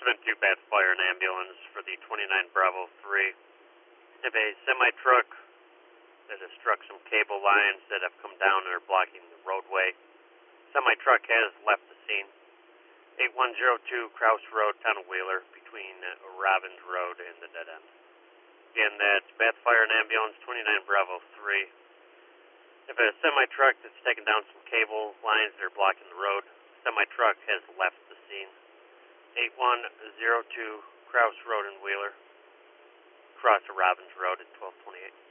772 Bad Fire and Ambulance for the 29 Bravo 3. If a semi-truck that has struck some cable lines that have come down and are blocking the roadway. Semi-truck has left the scene. 8102 Kraus Road, Town of Wheeler, between Robbins Road and the dead end. Again, that's Bath Fire and Ambulance 29 Bravo 3. If a semi-truck that's taken down some cable lines that are blocking the road, semi-truck has left the scene. 8102 Kraus Road in Wheeler, across the Robbins Road at 1228.